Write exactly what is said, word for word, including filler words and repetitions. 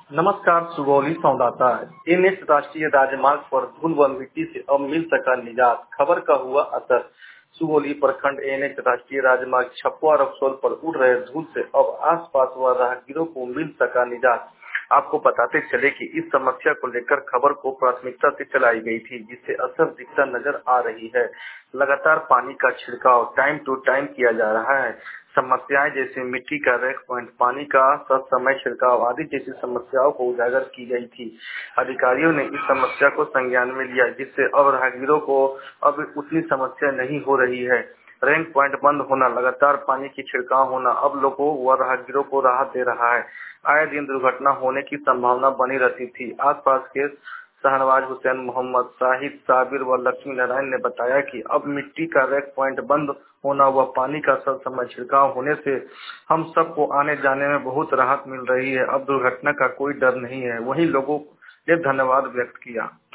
नमस्कार। सुगौली संवाददाता। एनएच राष्ट्रीय राजमार्ग पर धूल व मिट्टी से अब मिल सका निजात, खबर का हुआ असर। सुगौली प्रखंड एनएच राष्ट्रीय राजमार्ग छपवा रक्सौल पर उड़ रहे धूल से अब आसपास व राहगीरों को मिल सका निजात। आपको बताते चले कि इस समस्या को लेकर खबर को प्राथमिकता से चलाई गई थी, जिससे असर दिखता नजर आ रही है। लगातार पानी का छिड़काव टाइम टू टाइम किया जा रहा है। समस्याएं जैसे मिट्टी का रैक पॉइंट, पानी का ससमय छिड़काव आदि जैसी समस्याओं को उजागर की गई थी। अधिकारियों ने इस समस्या को संज्ञान में लिया, जिससे अब राहगीरों को अब उतनी समस्या नहीं हो रही है। रैंक पॉइंट बंद होना, लगातार पानी की छिड़काव होना अब लोगों व राहगीरों को राहत दे रहा है। आए दिन दुर्घटना होने की संभावना बनी रहती थी। आसपास के शहनवाज हुसैन, मोहम्मद शाहिद, साबिर व लक्ष्मी नारायण ने बताया कि अब मिट्टी का रैक पॉइंट बंद होना व पानी का सब समय छिड़काव होने से हम सबको आने जाने में बहुत राहत मिल रही है। अब दुर्घटना का कोई डर नहीं है। वहीं लोगों ने धन्यवाद व्यक्त किया।